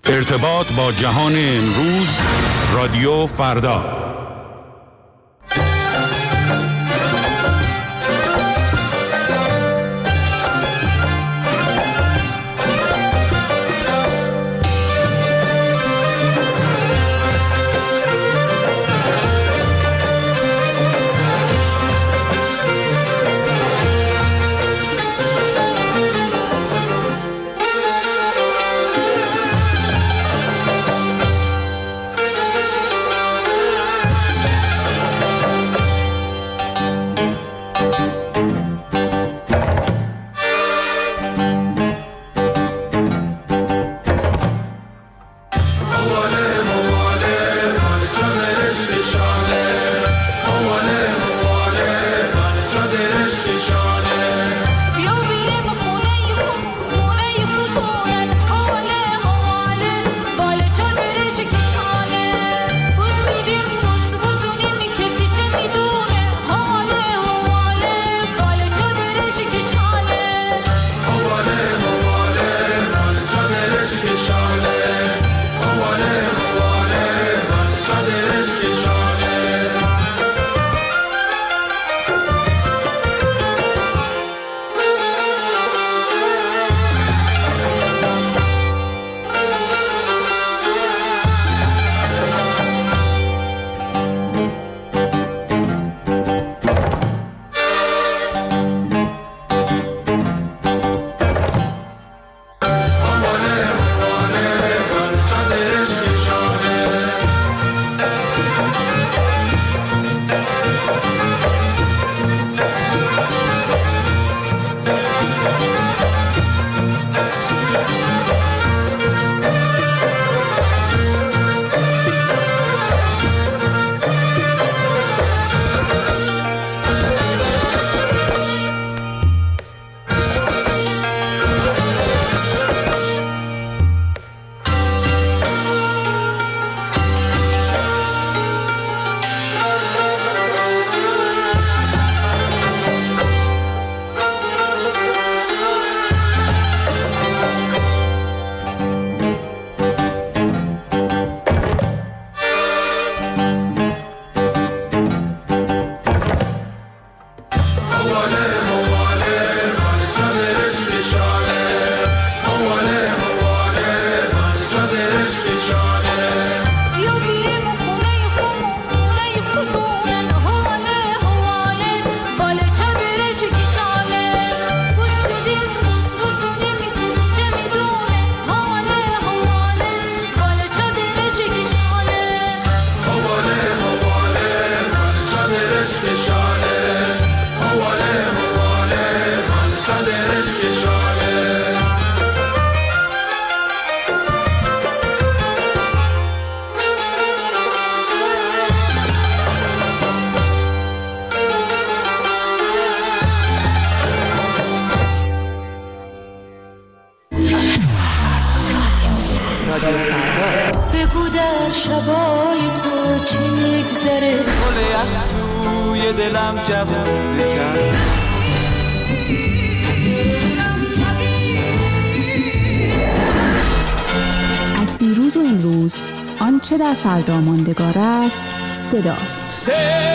ارتباط با جهان امروز، رادیو فردا. بگو در شبای تو چی میگذره، گل یخ توی دلم جوون بکن. از دیروز و امروز آنچه در فردا ماندگار است صداست.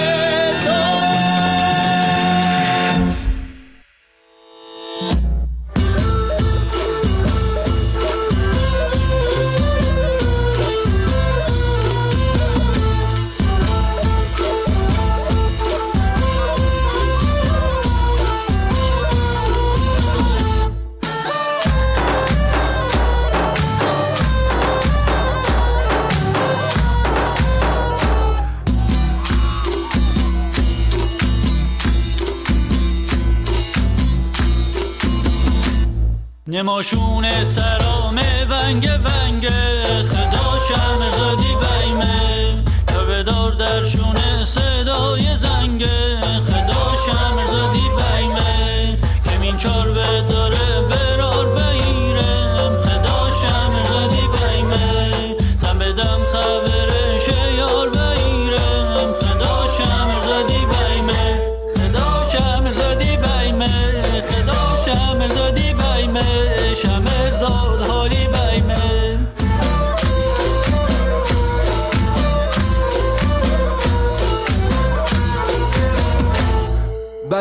نماشون سرامه ونگ ونگ خدا شرم زدی بیمه تا بدار درشون صدای زنگ خدا شرم زدی بیمه که من چار به داره برار بیرم خدا شرم زدی بیمه دم بدم خبرش یار بیرم خدا شرم زدی بیمه خدا شرم زدی بیمه خدا شرم زدی بیمه شمر زاد حالی بیمه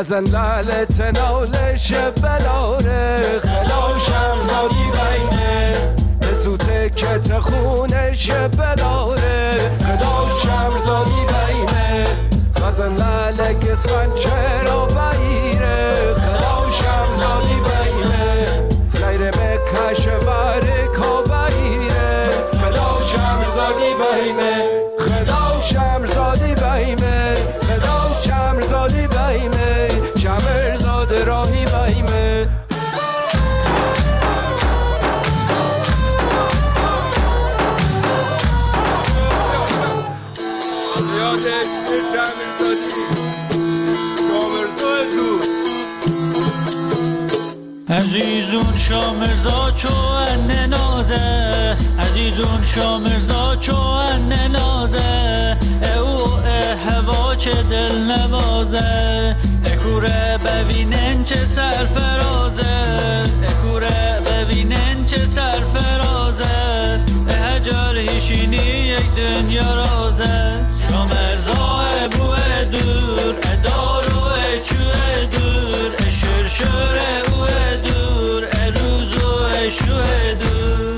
غزن لالت نالش بلاره خلاشم زادی بینه بزوته کت خونش بلاره خلاشم زادی بینه غزن لالک سنچه را بایره خلاشم زادی بینه غیر مکش برکا بایره خلاشم زادی بینه خلاشم زادی بینه خلاشم زادی بینه شمر زاد راهی بینه عزیزون شامرزا چوان نازه عزیزون شامرزا چوان نازه او هوا چه دل نوازه اکوره ببینن چه سرفرازه اکوره ببینن چه سرفرازه هجر هیشینی یک دنیا رازه شامرزا بوه دور ادارو چوه دور شرشره اوه دور روزو شوه دور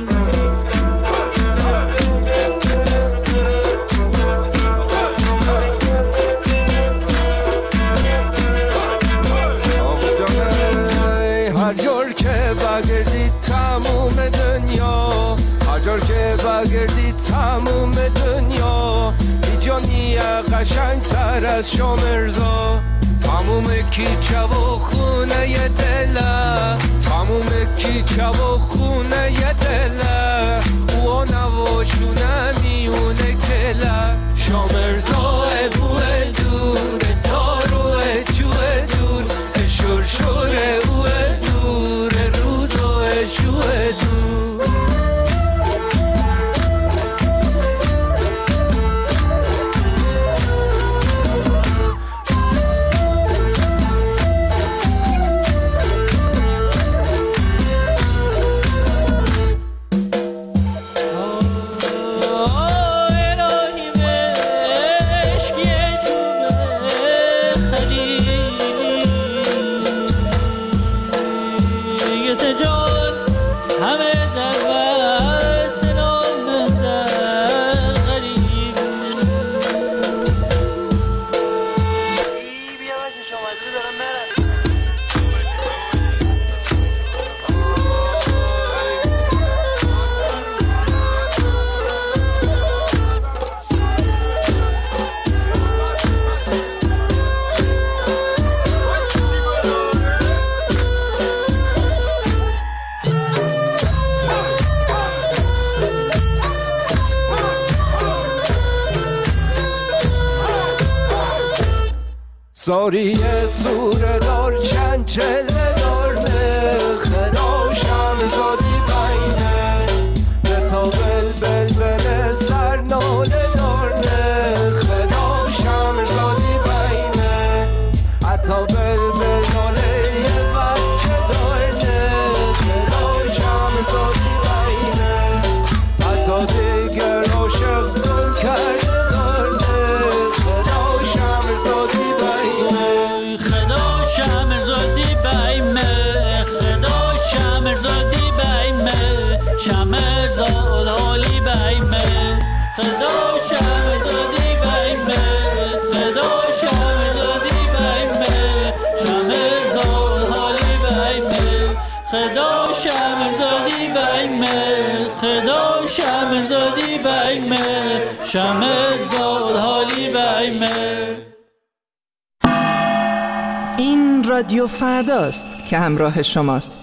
هر جور که بگردی تموم دنیا هر جور که بگردی تموم دنیا بیجانی قشنگ تر از شامرزا تموم کیچه و خونه ی دله تموم کیچه و خونه ی دله او نواشونه میونه کله شامرزا بوه دور داروه جوه دور شرشوره اوه دور روزوه شوه دور زاری سوره دار چند چله دارنه خداشم زادی بینه به تا بلبل سر ناله دارنه خداشم زادی بینه حتی بلبل ناله یه بچه دارنه خداشم زادی بینه حتی دیگر عاشق گل کرده شمرزادی بیمه خدا شمرزادی بیمه شمرزاد حالی بیمه خدا شمرزادی بیمه خدا شمرزادی بیمه شمرزاد حالی بیمه خدا شمرزادی بیمه خدا شمرزادی بیمه شمرزاد حالی بیمه. این رادیو فرداست که همراه شماست.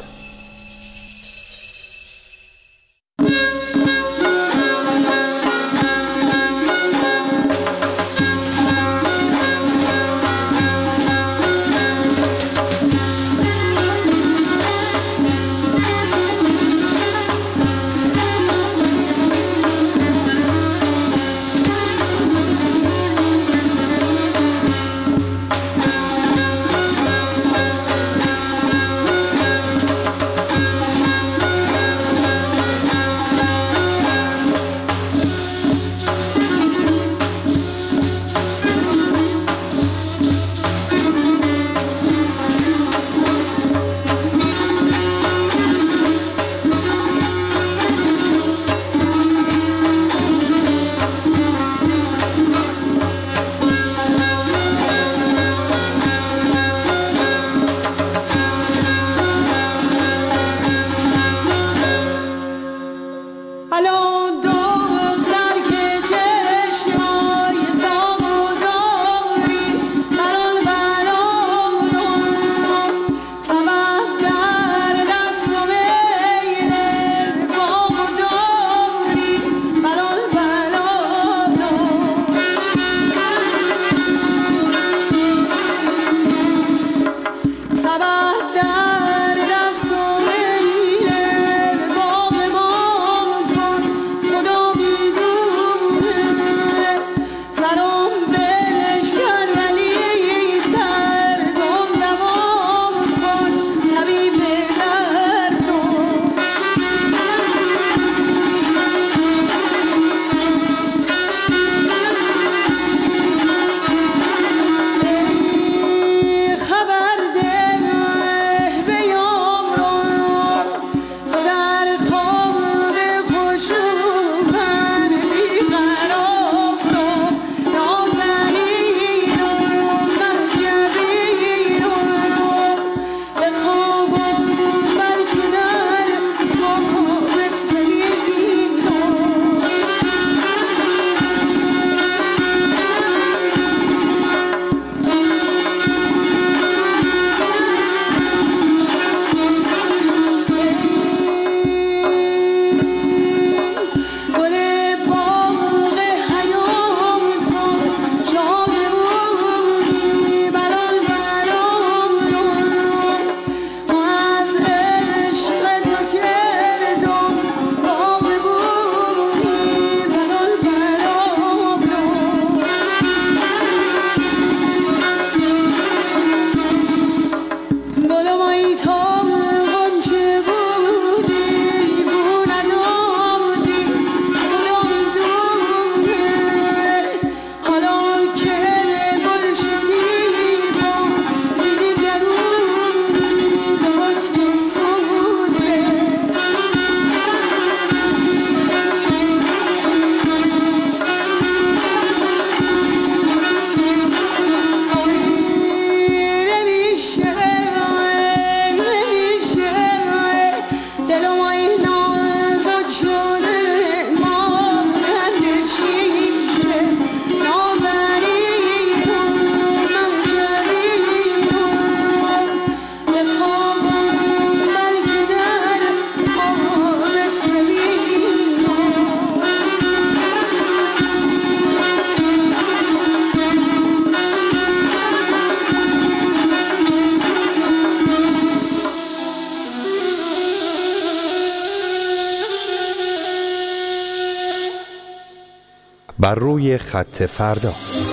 بر روی خط فردا.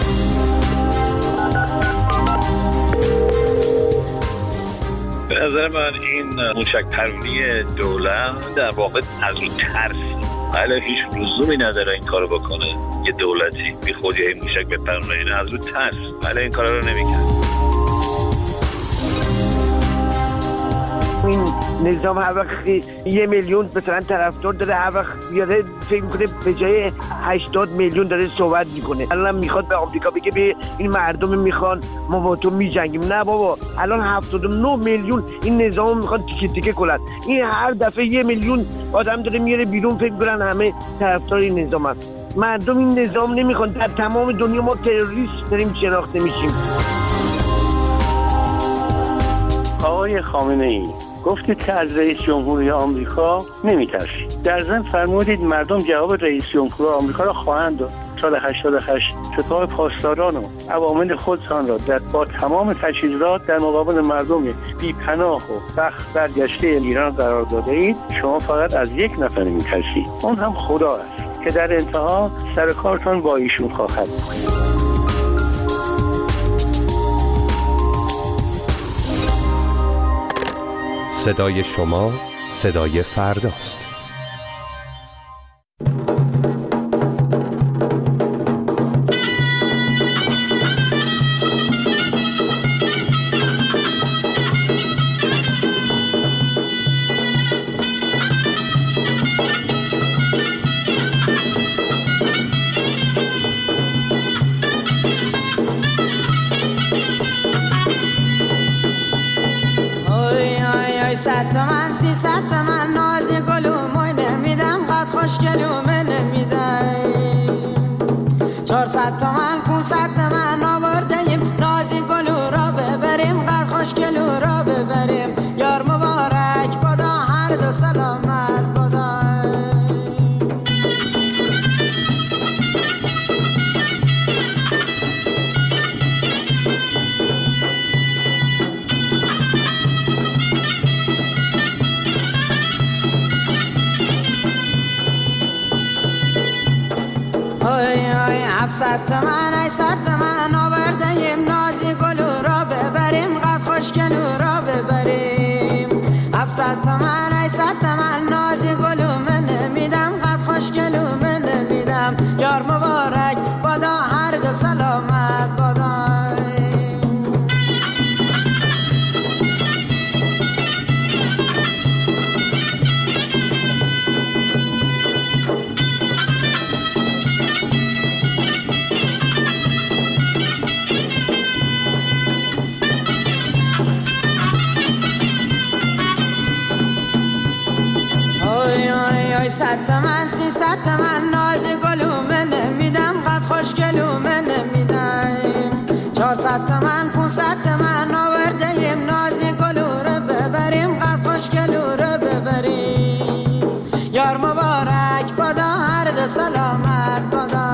به نظر من این موشک پرونی دولت در واقع از اون ترس، ولی هیچ لزومی نداره این کارو بکنه. یه دولتی بی خودی این موشک بپرونه، این از اون ترس، ولی این کارا رو نمیکنه. این نظام هر وقت 1 میلیون مثلا طرفدار داره، هر وقت بیاره فکر میکنه به جای 80 میلیون داره صحبت میکنه. الان میخواد به آمریکا بگه به این مردم میخوان ما با تو میجنگیم. نه بابا، الان 79 میلیون این نظام میخواد تیکه تیکه کنن. این هر دفعه 1 میلیون آدم داره میاره بیرون، فکر میکنن همه طرفدار این نظام هست. مردم این نظام نمیخوان. در تمام دنیا ما تروریست داریم شناخته میشیم. آقای خامنه‌ای گفتید که از رئیس جمهوری آمریکا نمیترسید. در ضمن فرمودید مردم جواب رئیس جمهوری آمریکا را خواهند داد. سال 88 شتاب پاسداران و عوامل خودتان را با تمام تجهیزات در مقابل مردم بی‌پناه و بخت برگشته ایران قرار داده اید. شما فقط از یک نفر میترسید، اون هم خدا است که در انتها سر کارتان با ایشون خواهد بود. صدای شما صدای فرداست. صد تومن 300 تومن نازی گلوموی نمیدم، قد خوشگلومه نمیدم. 400 تومن 500 تومن آوردیم نازی گلو را ببریم، قد خوشگلو را ببریم. یار مبارک بادا، هر دو سلامت بادا. های 700 تومن 800 تومن آوردیم نازی گلو را ببریم، قد خوشگلو را ببریم. 700 تومن 800 تومن نازی گلو من نمیدم، قد خوشگلو من نمیدم. یار مبارک بادا، هر دو سلامت بادا. صد تومن 300 تومن نازی گلومه نمیدم، قد خوشگلومه نمیدم. 400 تومن 500 تومن آوردیم نازی گلو رو ببریم، قد خوشگلو رو ببریم. یار مبارک بادا، هر دو سلامت بادا.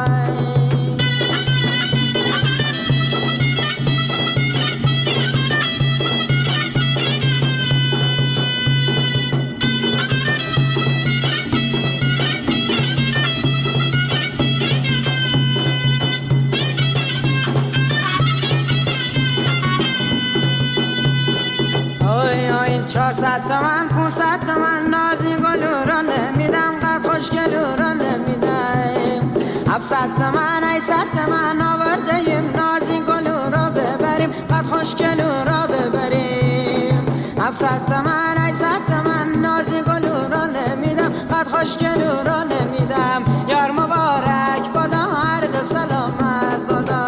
های 400 تومن 500 تومن نازی گلو را نمیدم، قد خوشگلو را نمیدم. 700 تومن 800 تومن آوردیم نازی گلو را ببریم، قد خوشگلو را ببریم. 700 تومن 800 تومن نازی گلو را نمیدم، قد خوشگلو را نمیدم. یار مبارک بادا، هر دو سلامت بادا.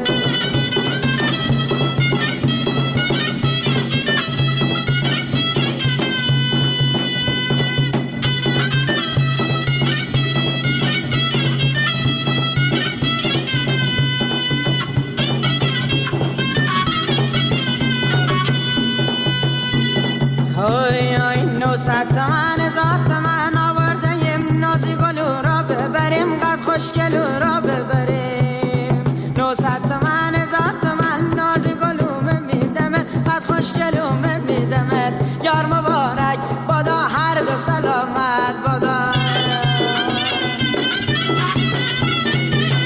های 900 تومن 1000 تومن آوردیم نازی گلو را ببریم، قد خوشگلو را ببریم. 900 تومن 1000 تومن نازی گلو میدمت، قد خوشگلو میدمت. یار مبارک بادا، هر دو سلامت بادا.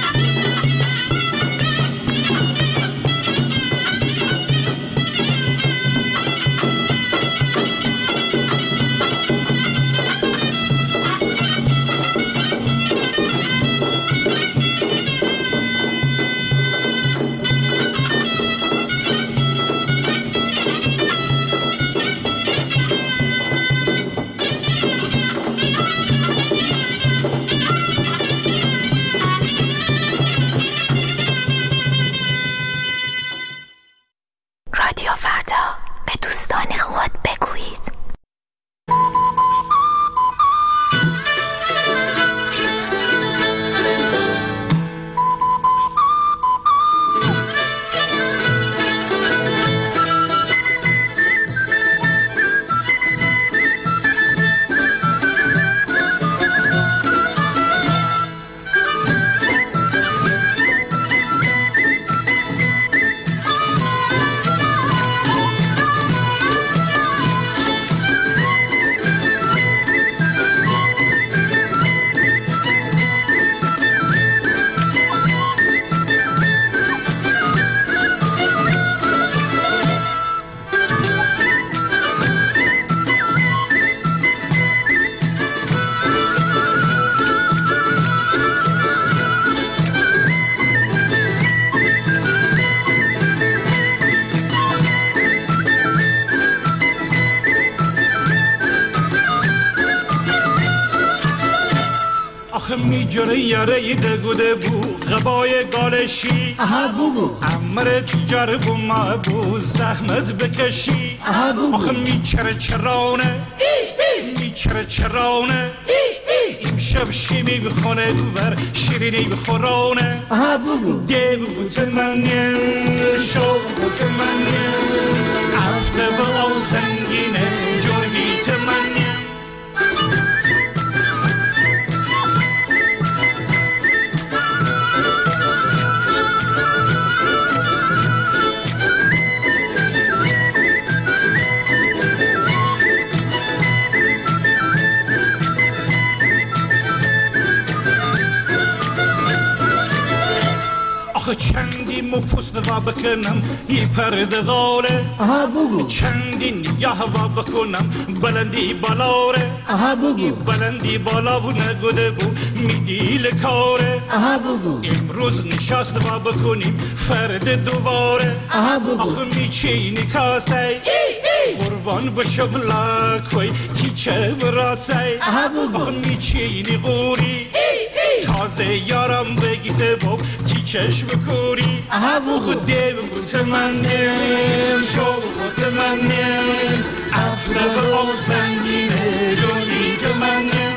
آخه میجره یاره دگوده بو غبای گالشی بگو امر تجار بو ما بو زحمت بکشی آخه میچره چرانه میچره چرانه امشب شیمی بخونه بر شیرینی بخورانه بگو دیو بوت منه شو بوت منه افته و زنگینه جرمیت منه چندی مو پست و بکنم یه پرده غاره بگو چندی نیاه و بکنم بلندی بالاره بگو بلندی بالا و نگوده بو میدیل کاره بگو امروز نشست و بکنیم فرد دوباره بگو آخه میچینی کاسه قربان بشم لاکوی تیچه براسی آخه میچینی غوری تازه یارم بگیده با تیچش بکوری خود دیو بوت منیم شو خود منیم افته به آسنگینه جونیت منیم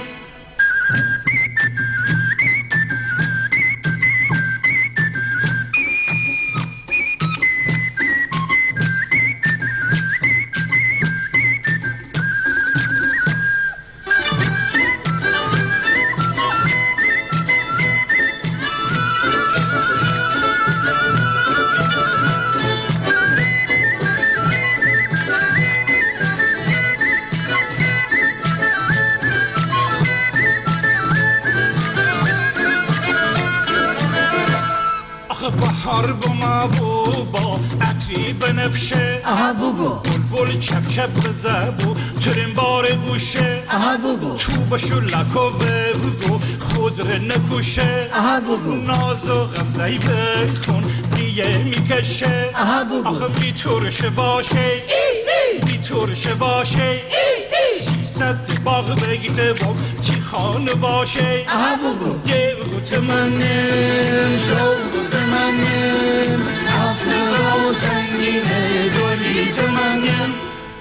بهار بما بو با عطری بنفشه بگو بلبل چپ چپ بزبو ترین بار گوشه بگو تو بشو لکو بگو خود رو نکوشه بگو ناز و غمزهی بکن دیگه میکشه آخه میتورشه باشه میتورشه باشه 300 باغ بگیده با چی خانه باشه بگو دیو گوت منیم شو گوت منیم افته و سنگینه دولیت منیم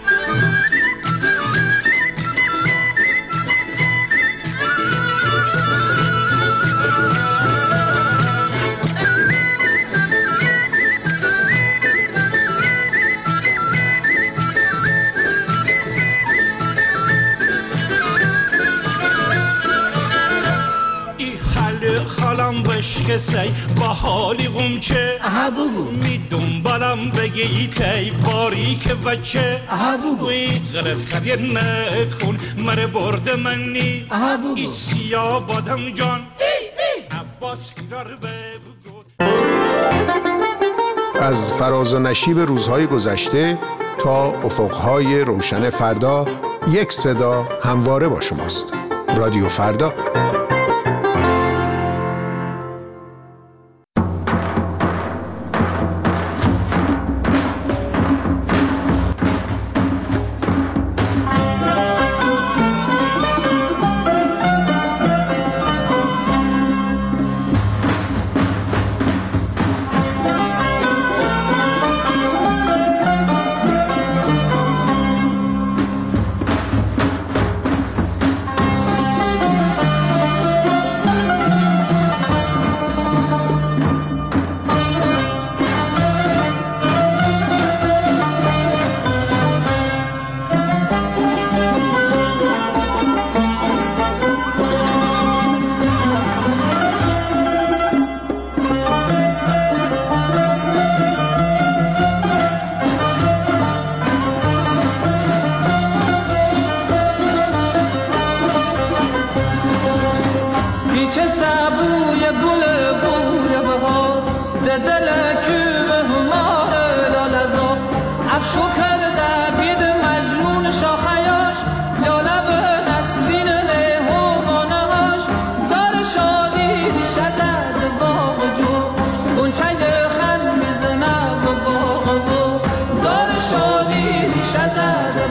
خالم بشکسی با حالی غمچه بگو می دنبالم بگی تی باریک وچه بگو غلط کاری نکن مره برد منی ای سیاه بادم جان عباس فرار بگو از فراز و نشیب روزهای گذشته تا افقهای روشن فردا یک صدا همواره با شماست. رادیو فردا.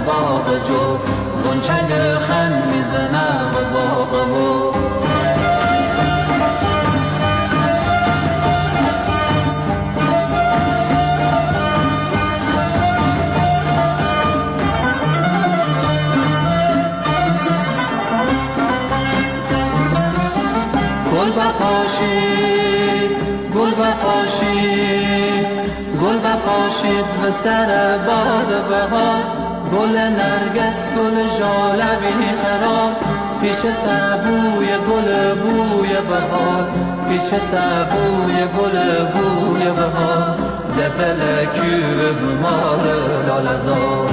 جو غنچه خن میزنه و باغ گل بپاشید گل بپاشید گل بپاشید و سر باد بهار گل نرگس گل ژاله بی خراب پیچ سبوی گل بوی بهار پیچ سبوی گل بوی بهار دپل کیو بمار لالزار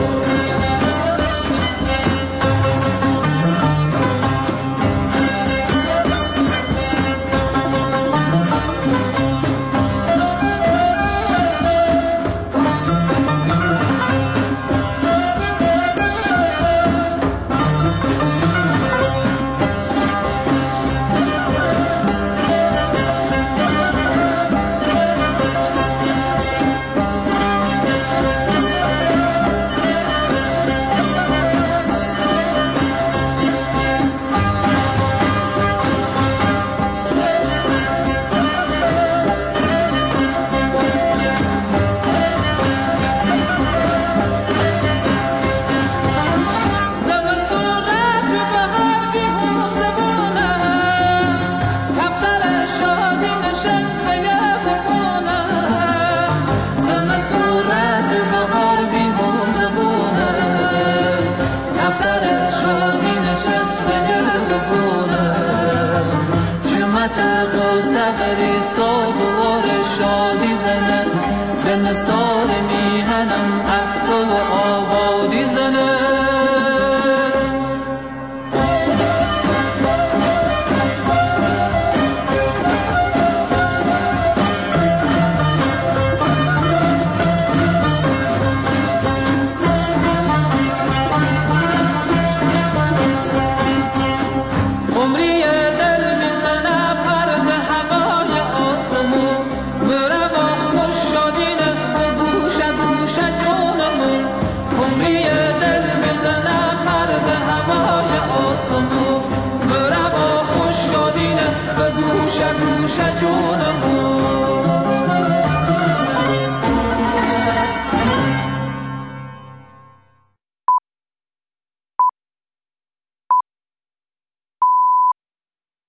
گوش جونم